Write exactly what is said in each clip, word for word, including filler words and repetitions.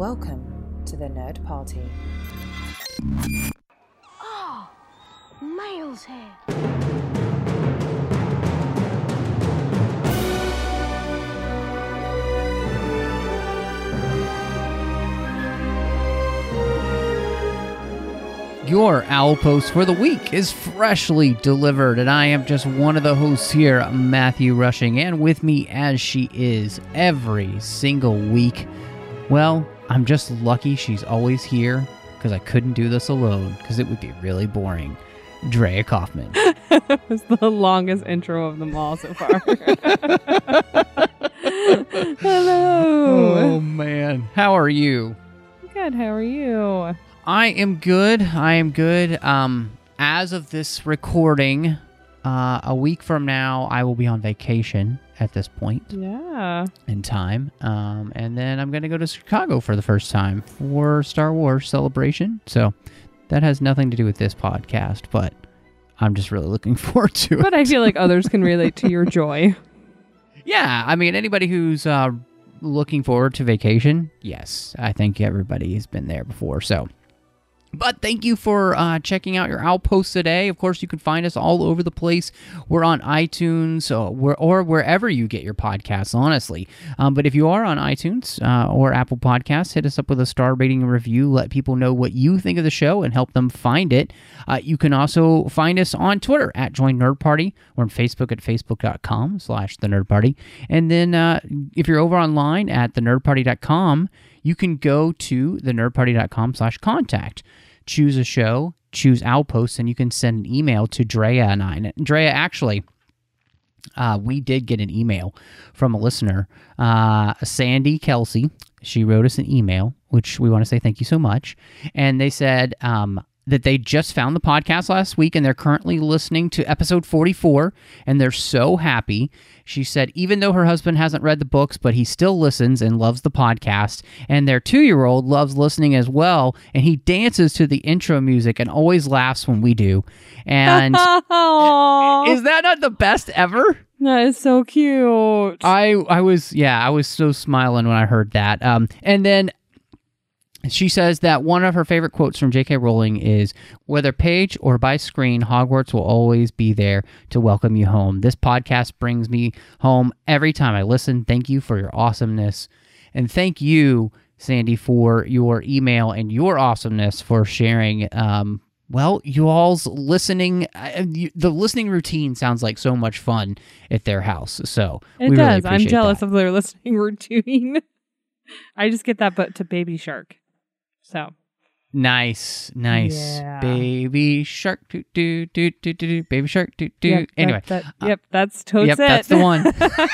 Welcome to the Nerd Party. Oh, Miles here. Your Owl Post for the week is freshly delivered, and I am just one of the hosts here, Matthew Rushing, and with me, as she is every single week, well, I'm just lucky she's always here, because I couldn't do this alone, because it would be really boring. Drea Kaufman. That was the longest intro of them all so far. Hello. Oh, man. How are you? Good, how are you? I am good. I am good. Um, as of this recording, uh, a week from now, I will be on vacation at this point Yeah. in time. Um, and then I'm going to go to Chicago for the first time for Star Wars Celebration. So that has nothing to do with this podcast, but I'm just really looking forward to it. But I feel like others can relate to your joy. Yeah, I mean, anybody who's uh, looking forward to vacation, yes, I think everybody has been there before, so... But thank you for uh, checking out your Owl Post today. Of course, you can find us all over the place. We're on iTunes or, we're, or wherever you get your podcasts, honestly. Um, but if you are on iTunes uh, or Apple Podcasts, hit us up with a star rating and review. Let people know what you think of the show and help them find it. Uh, you can also find us on Twitter at Join Nerd Party or on Facebook at facebook.com slash The Nerd Party. And then uh, if you're over online at the nerd party dot com, you can go to the nerd party dot com slash contact. Choose a show, choose Owl Post, and you can send an email to Drea and I. And Drea, actually, uh, we did get an email from a listener, uh, Sandy Kelsey. She wrote us an email, which we want to say thank you so much. And they said um, that they just found the podcast last week, and they're currently listening to episode forty-four, and they're so happy. She said, even though her husband hasn't read the books, but he still listens and loves the podcast, and their two-year-old loves listening as well, and he dances to the intro music and always laughs when we do. And is that not the best ever? That is so cute. I I was, yeah, I was so smiling when I heard that. Um, and then she says that one of her favorite quotes from J K. Rowling is, whether page or by screen, Hogwarts will always be there to welcome you home. This podcast brings me home every time I listen. Thank you for your awesomeness. And thank you, Sandy, for your email and your awesomeness for sharing, um, well, you all's listening. Uh, you, the listening routine sounds like so much fun at their house. So it we does. Really I'm appreciate jealous that. of their listening routine. I just get that but to Baby Shark. So nice, nice. Yeah. Baby shark, do do do do do do. Baby shark, do do. Yep, Anyway, that, that, yep, that's totes yep, it. that's the one.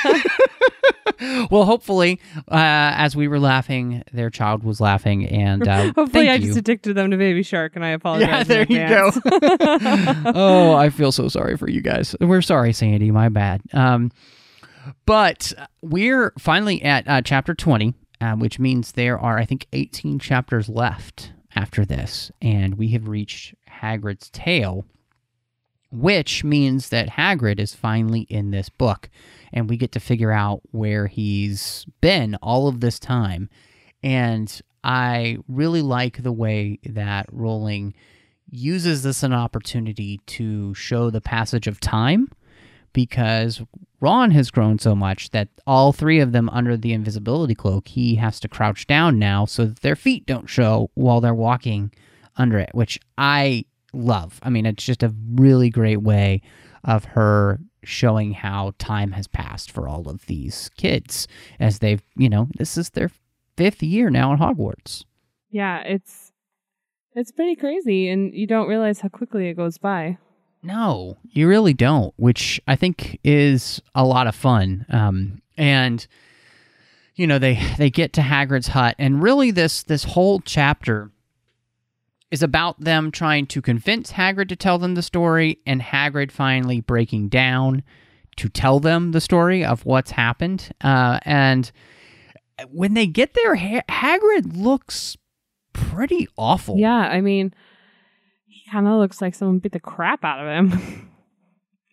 Well, hopefully, uh, as we were laughing, their child was laughing, and uh, hopefully, thank I you. just addicted them to Baby Shark, and I apologize. Yeah, there in you go. advance. Oh, I feel so sorry for you guys. We're sorry, Sandy. My bad. Um, but we're finally at uh, chapter twenty. Uh, which means there are, I think, eighteen chapters left after this, and we have reached Hagrid's tale, which means that Hagrid is finally in this book, and we get to figure out where he's been all of this time. And I really like the way that Rowling uses this as an opportunity to show the passage of time, because Ron has grown so much that all three of them under the invisibility cloak, he has to crouch down now so that their feet don't show while they're walking under it, which I love. I mean, it's just a really great way of her showing how time has passed for all of these kids as they've, you know, this is their fifth year now at Hogwarts. Yeah, it's it's pretty crazy, and you don't realize how quickly it goes by. No, you really don't, which I think is a lot of fun. Um, and, you know, they, they get to Hagrid's hut, and really this this whole chapter is about them trying to convince Hagrid to tell them the story, and Hagrid finally breaking down to tell them the story of what's happened. Uh, and when they get there, ha- Hagrid looks pretty awful. Yeah, I mean, he kind of looks like someone beat the crap out of him.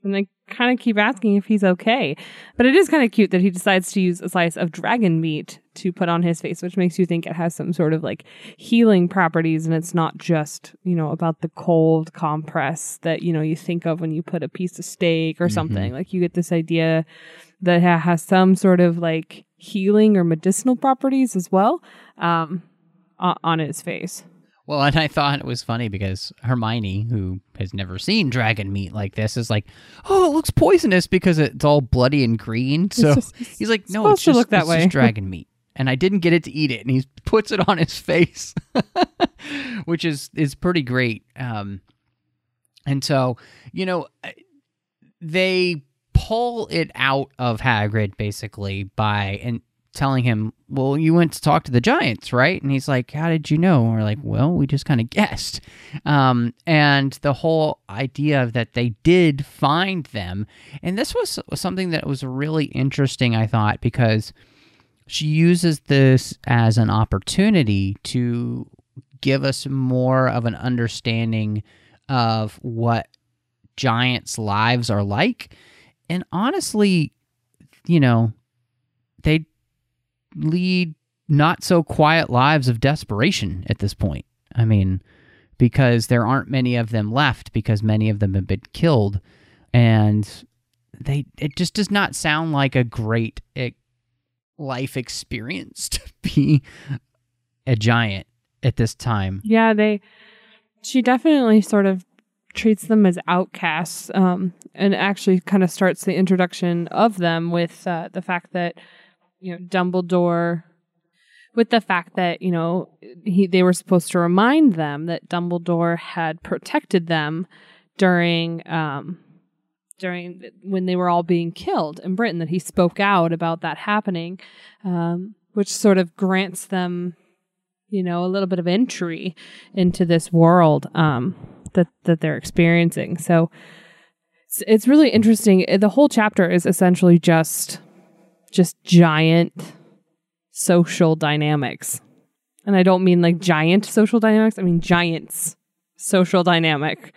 And they kind of keep asking if he's okay. But it is kind of cute that he decides to use a slice of dragon meat to put on his face, which makes you think it has some sort of like healing properties. And it's not just, you know, about the cold compress that, you know, you think of when you put a piece of steak or something. Mm-hmm. Like you get this idea that ha- has some sort of like healing or medicinal properties as well um, on, on his face. Well, and I thought it was funny because Hermione, who has never seen dragon meat like this, is like, "Oh, it looks poisonous because it's all bloody and green." So just, he's like, "No, supposed it's to just, look that it's way." just dragon meat." And I didn't get it to eat it, and he puts it on his face, which is is pretty great. Um, and so, you know, they pull it out of Hagrid basically by and telling him, well, you went to talk to the giants, right? And he's like, how did you know? And we're like, well, we just kind of guessed. Um, and the whole idea of that they did find them. And this was something that was really interesting, I thought, because she uses this as an opportunity to give us more of an understanding of what giants' lives are like. And honestly, you know, they lead not so quiet lives of desperation at this point. I mean, because there aren't many of them left because many of them have been killed, and they it just does not sound like a great it, life experience to be a giant at this time. Yeah, they she definitely sort of treats them as outcasts um, and actually kind of starts the introduction of them with uh, the fact that you know, Dumbledore, with the fact that, you know, he they were supposed to remind them that Dumbledore had protected them during um, during when they were all being killed in Britain, that he spoke out about that happening, um, which sort of grants them, you know, a little bit of entry into this world um, that, that they're experiencing. So it's, it's really interesting. The whole chapter is essentially just... just giant social dynamics. And I don't mean like giant social dynamics. I mean giants social dynamic.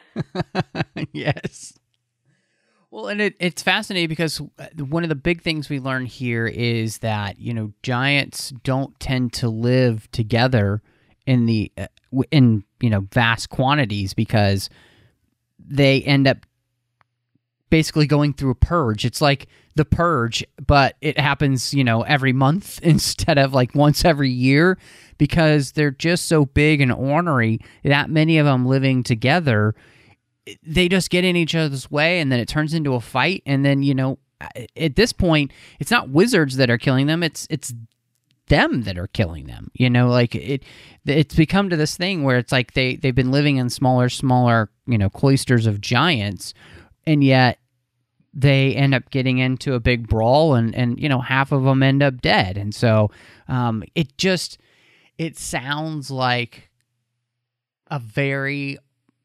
Yes. Well, and it, it's fascinating because one of the big things we learn here is that, you know, giants don't tend to live together in the, uh, in, you know, vast quantities because they end up basically going through a purge. It's like the purge, but it happens, you know, every month instead of like once every year because they're just so big and ornery, that many of them living together, they just get in each other's way and then it turns into a fight. And then, you know, at this point, it's not wizards that are killing them. It's, it's them that are killing them. You know, like it, it's become to this thing where it's like they, they've been living in smaller, smaller, you know, cloisters of giants. And yet they end up getting into a big brawl and, and you know, half of them end up dead. And so um, it just, it sounds like a very,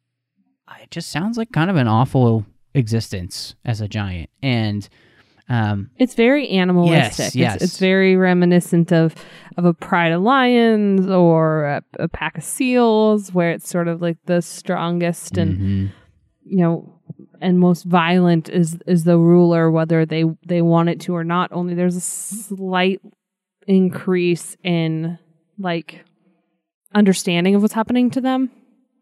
it just sounds like kind of an awful existence as a giant. And um, it's very animalistic. Yes, yes. It's, it's very reminiscent of, of a pride of lions or a, a pack of seals where it's sort of like the strongest and, mm-hmm. you know, and most violent is is the ruler, whether they, they want it to or not. Only there's a slight increase in like understanding of what's happening to them.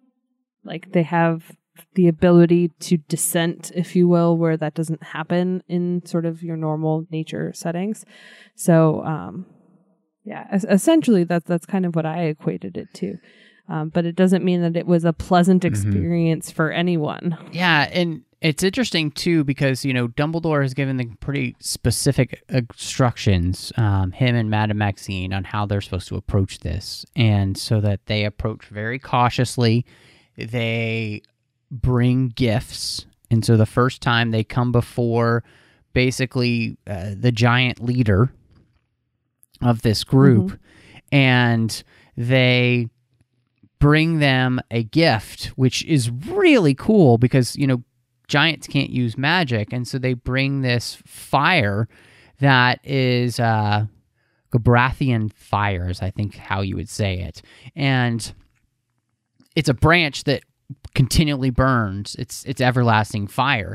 Like they have the ability to dissent, if you will, where that doesn't happen in sort of your normal nature settings. So, um, yeah, es- essentially that's that's kind of what I equated it to. Um, but it doesn't mean that it was a pleasant experience mm-hmm. for anyone. Yeah, and it's interesting, too, because, you know, Dumbledore has given them pretty specific instructions, um, him and Madame Maxine, on how they're supposed to approach this. And so that they approach very cautiously. They bring gifts. And so the first time they come before basically uh, the giant leader of this group. Mm-hmm. And they bring them a gift, which is really cool because, you know, giants can't use magic. And so they bring this fire that is uh, Gabrathian fires, I think how you would say it. And it's a branch that continually burns. It's it's everlasting fire.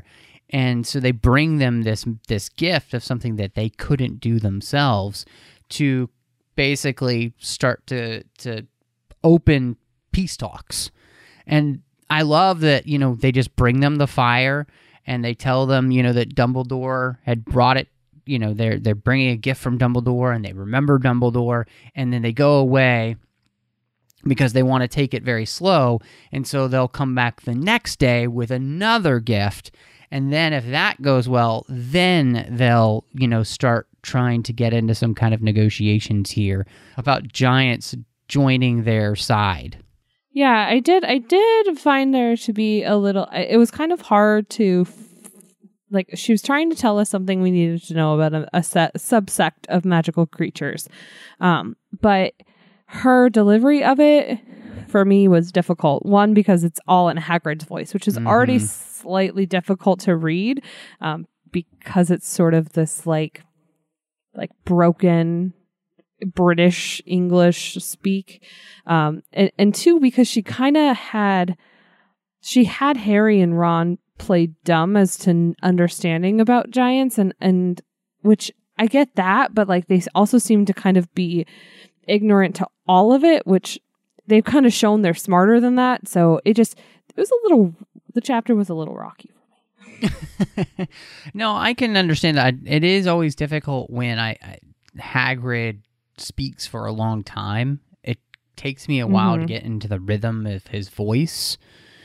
And so they bring them this this gift of something that they couldn't do themselves to basically start to to open peace talks. And I love that, you know, they just bring them the fire and they tell them, you know, that Dumbledore had brought it, you know, they're they're bringing a gift from Dumbledore and they remember Dumbledore, and then they go away because they want to take it very slow, and so they'll come back the next day with another gift, and then if that goes well, then they'll, you know, start trying to get into some kind of negotiations here about giants joining their side. Yeah, I did. I did find there to be a little. It was kind of hard to, like, she was trying to tell us something we needed to know about a, a set, subsect of magical creatures, um, but her delivery of it for me was difficult. One, because it's all in Hagrid's voice, which is mm-hmm. already slightly difficult to read, um, because it's sort of this like, like broken British English speak, um, and, and two, because she kind of had, she had Harry and Ron play dumb as to understanding about giants, and and which I get that, but like they also seem to kind of be ignorant to all of it, which they've kind of shown they're smarter than that. So it just, it was a little, the chapter was a little rocky for me. No, I can understand that. It is always difficult when I, I Hagrid speaks for a long time. It takes me a while mm-hmm. to get into the rhythm of his voice.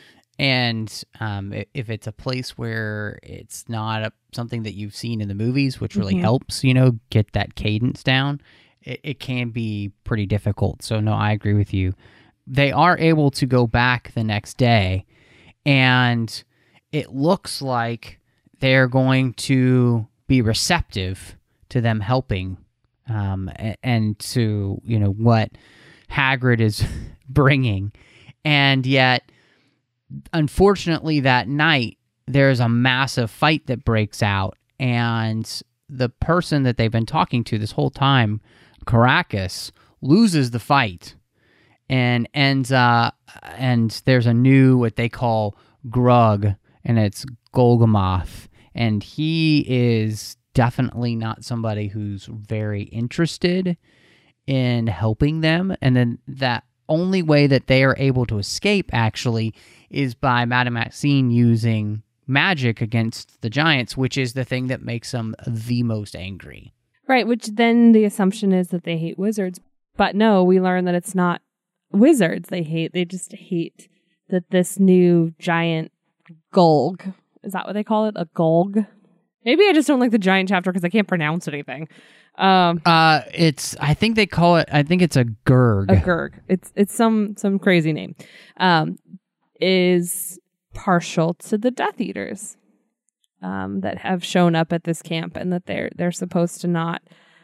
And um, if it's a place where it's not a, something that you've seen in the movies, which really mm-hmm. helps, you know, get that cadence down, it, it can be pretty difficult. So, no, I agree with you. They are able to go back the next day, and it looks like they're going to be receptive to them helping um, and to, you know, what Hagrid is bringing. And yet, unfortunately, that night, there's a massive fight that breaks out, and the person that they've been talking to this whole time, Caracas, loses the fight, and ends uh, and there's a new, what they call Grug, and it's Golgamoth, and he is definitely not somebody who's very interested in helping them, and then that only way that they are able to escape, actually, is by Madame Maxine using magic against the giants, which is the thing that makes them the most angry. Right, which then the assumption is that they hate wizards. But no, we learn that it's not wizards they hate. They just hate that this new giant Gulg, is that what they call it? A Gulg? Maybe I just don't like the giant chapter because I can't pronounce anything. Um, uh, it's, I think they call it, I think it's a Gurg. A Gurg. It's it's some some crazy name. Um, is partial to the Death Eaters um, that have shown up at this camp, and that they're they're supposed to not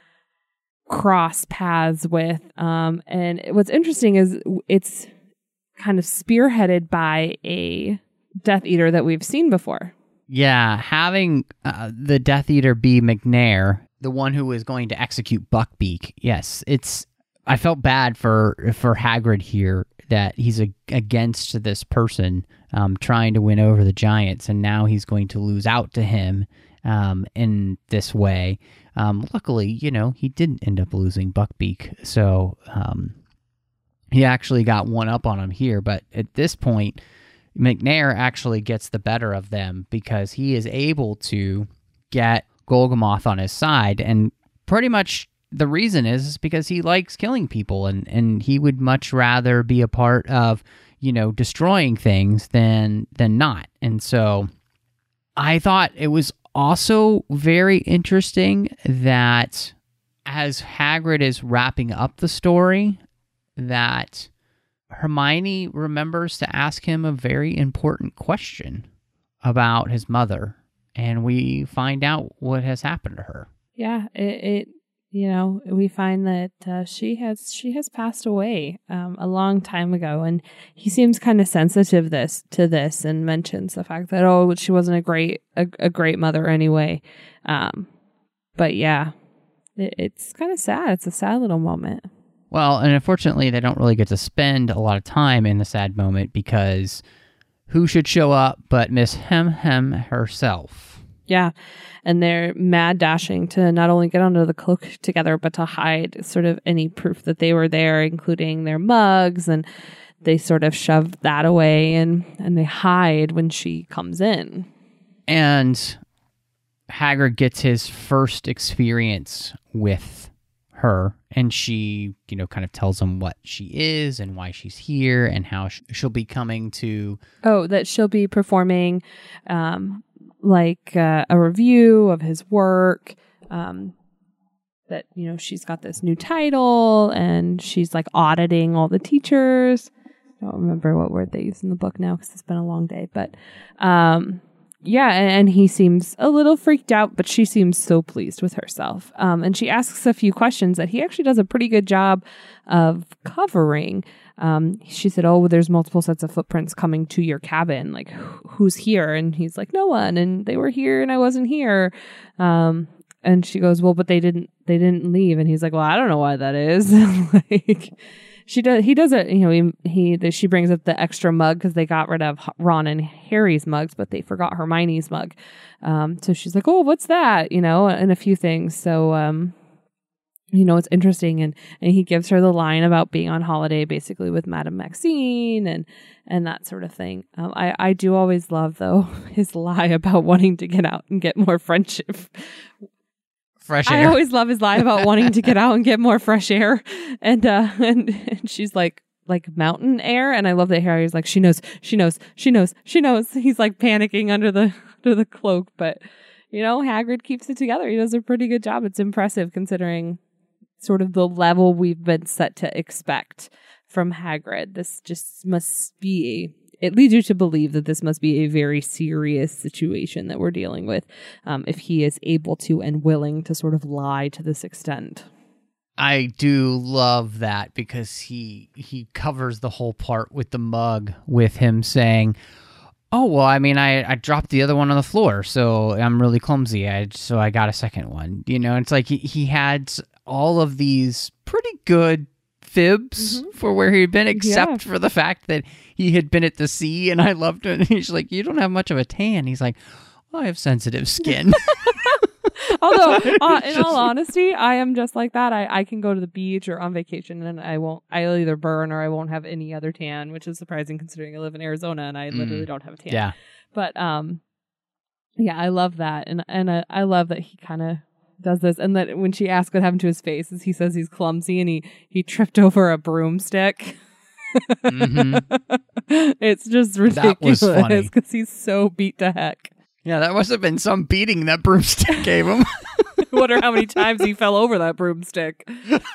cross paths with. Um, and what's interesting is it's kind of spearheaded by a Death Eater that we've seen before. Yeah, having uh, the Death Eater be McNair, the one who was going to execute Buckbeak. Yes, it's. I felt bad for for Hagrid here that he's a, against this person um, trying to win over the giants, and now he's going to lose out to him um, in this way. Um, luckily, you know, he didn't end up losing Buckbeak, so um, he actually got one up on him here. But at this point, McNair actually gets the better of them because he is able to get Golgamoth on his side, and pretty much the reason is, is because he likes killing people, and, and he would much rather be a part of, you know, destroying things than than not. And so I thought it was also very interesting that as Hagrid is wrapping up the story, that Hermione remembers to ask him a very important question about his mother, and we find out what has happened to her. Yeah, it, it you know, we find that uh, she has she has passed away um, a long time ago, and he seems kind of sensitive this to this, and mentions the fact that oh, she wasn't a great a, a great mother anyway. Um, but yeah, it, it's kind of sad. It's a sad little moment. Well, and unfortunately, they don't really get to spend a lot of time in the sad moment because who should show up but Miss Hem Hem herself. Yeah. And they're mad dashing to not only get under the cloak together, but to hide sort of any proof that they were there, including their mugs. And they sort of shove that away and, and they hide when she comes in. And Hagrid gets his first experience with her, and she, you know, kind of tells him what she is and why she's here and how sh- she'll be coming to... Oh, that she'll be performing... Um, like uh, a review of his work, um, that, you know, she's got this new title and she's like auditing all the teachers. I don't remember what word they use in the book now because it's been a long day, but um, yeah, and, and he seems a little freaked out, but she seems so pleased with herself. Um, and she asks a few questions that he actually does a pretty good job of covering. Um, she said, oh, there's multiple sets of footprints coming to your cabin. Like, wh- who's here? And he's like, no one. And they were here and I wasn't here. Um, and she goes, well, but they didn't, they didn't leave. And he's like, well, I don't know why that is. Like, she does, he does it, you know, he, he the, she brings up the extra mug because they got rid of Ron and Harry's mugs, but they forgot Hermione's mug. Um, so she's like, oh, what's that? You know, and a few things. So, um, you know, it's interesting. And, and he gives her the line about being on holiday basically with Madame Maxine and, and that sort of thing. Um, I, I do always love, though, his lie about wanting to get out and get more friendship. Fresh I air. always love his lie about wanting to get out and get more fresh air. And, uh, and, and she's like, like mountain air. And I love that Harry's like, she knows, she knows, she knows, she knows. He's like panicking under the, under the cloak. But, you know, Hagrid keeps it together. He does a pretty good job. It's impressive considering sort of the level we've been set to expect from Hagrid. This just must be a, it leads you to believe that this must be a very serious situation that we're dealing with, um, if he is able to and willing to sort of lie to this extent. I do love that because he he covers the whole part with the mug with him saying, oh, well, I mean, I, I dropped the other one on the floor, so I'm really clumsy, I, so I got a second one. You know, it's like he, he had all of these pretty good fibs mm-hmm. for where he'd been, except yeah. for the fact that he had been at the sea, and I loved it. And he's like, you don't have much of a tan. He's like, well, I have sensitive skin. Although, uh, in all honesty, I am just like that. I, I can go to the beach or on vacation, and I won't. I'll either burn or I won't have any other tan, which is surprising considering I live in Arizona and I mm. literally don't have a tan. Yeah. But um, yeah, I love that, and and I, I love that he kind of does this, and that when she asks what happened to his face, is he says he's clumsy and he he tripped over a broomstick. Mm-hmm. It's just ridiculous because he's so beat to heck. Yeah, that must have been some beating that broomstick gave him. I wonder how many times he fell over that broomstick.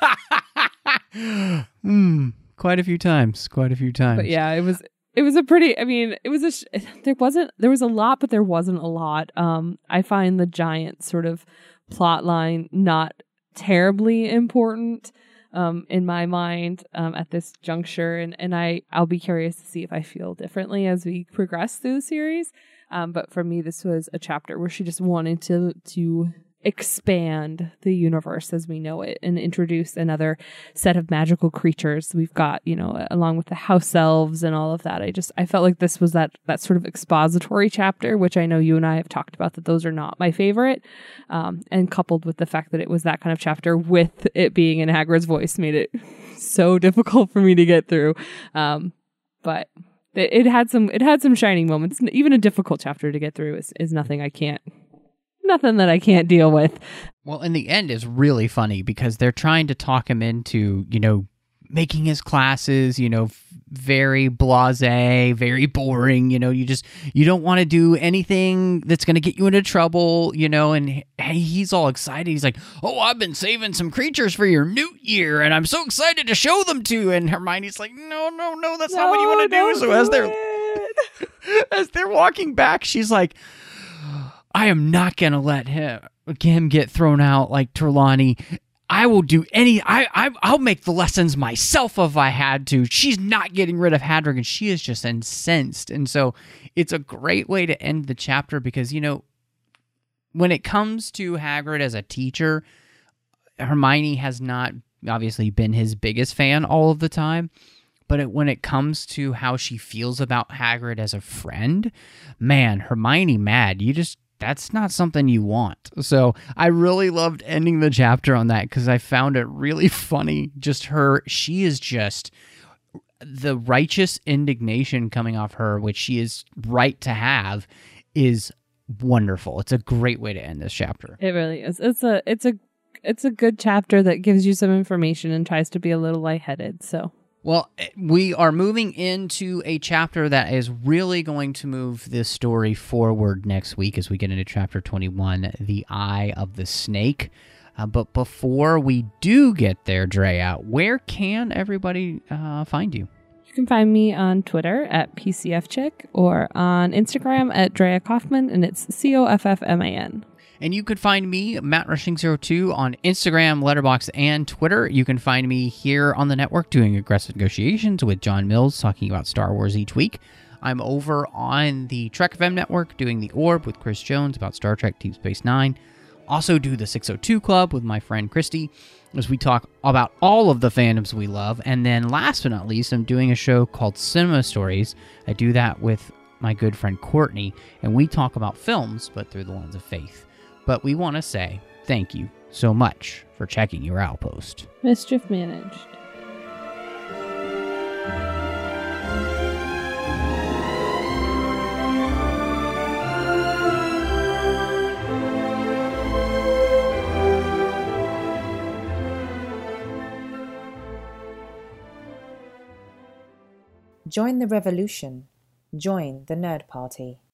mm, quite a few times. Quite a few times. But yeah, it was it was a pretty. I mean, it was a. Sh- there wasn't. There was a lot, but there wasn't a lot. Um, I find the giant sort of plot line not terribly important. Um, in my mind, um, at this juncture, and and I I'll be curious to see if I feel differently as we progress through the series. Um, but for me, this was a chapter where she just wanted to to expand the universe as we know it and introduce another set of magical creatures. We've got, you know, along with the house elves and all of that. I just I felt like this was that that sort of expository chapter, which I know you and I have talked about that those are not my favorite. Um, and coupled with the fact that it was that kind of chapter with it being in Hagrid's voice made it so difficult for me to get through. Um, but It, it had some it had some shining moments. Even a difficult chapter to get through is, is nothing I can't nothing that I can't deal with. Well, in the end is really funny because they're trying to talk him into, you know, making his classes, you know, very blasé, very boring, you know, you just you don't want to do anything that's going to get you into trouble, you know, and hey, he's all excited. He's like, "Oh, I've been saving some creatures for your new year and I'm so excited to show them to you." And Hermione's like, "No, no, no, that's no, not what you want to do." So as they're as they're walking back, she's like, "I am not going to let him him get thrown out like Trelawney. I will do any, I, I, I'll make the lessons myself if I had to." She's not getting rid of Hadrick, and she is just incensed. And so it's a great way to end the chapter because, you know, when it comes to Hagrid as a teacher, Hermione has not obviously been his biggest fan all of the time. but it, when it comes to how she feels about Hagrid as a friend, man, Hermione mad, you just, that's not something you want. So I really loved ending the chapter on that because I found it really funny. Just her, she is just, the righteous indignation coming off her, which she is right to have, is wonderful. It's a great way to end this chapter. It really is. It's a, it's a, it's a good chapter that gives you some information and tries to be a little lightheaded. So. Well, we are moving into a chapter that is really going to move this story forward next week as we get into chapter twenty-one, The Eye of the Snake. Uh, but before we do get there, Drea, where can everybody uh, find you? You can find me on Twitter at P C F Chick or on Instagram at Drea Kaufman, and it's C O F F M A N. And you could find me, Matt Rushing zero two, on Instagram, Letterboxd, and Twitter. You can find me here on the network doing Aggressive Negotiations with John Mills, talking about Star Wars each week. I'm over on the Trek F M network doing The Orb with Chris Jones about Star Trek Deep Space Nine. Also do the six oh two Club with my friend Christy as we talk about all of the fandoms we love. And then last but not least, I'm doing a show called Cinema Stories. I do that with my good friend Courtney, and we talk about films, but through the lens of faith. But we want to say thank you so much for checking your outpost. Mischief managed. Join the revolution. Join the Nerd Party.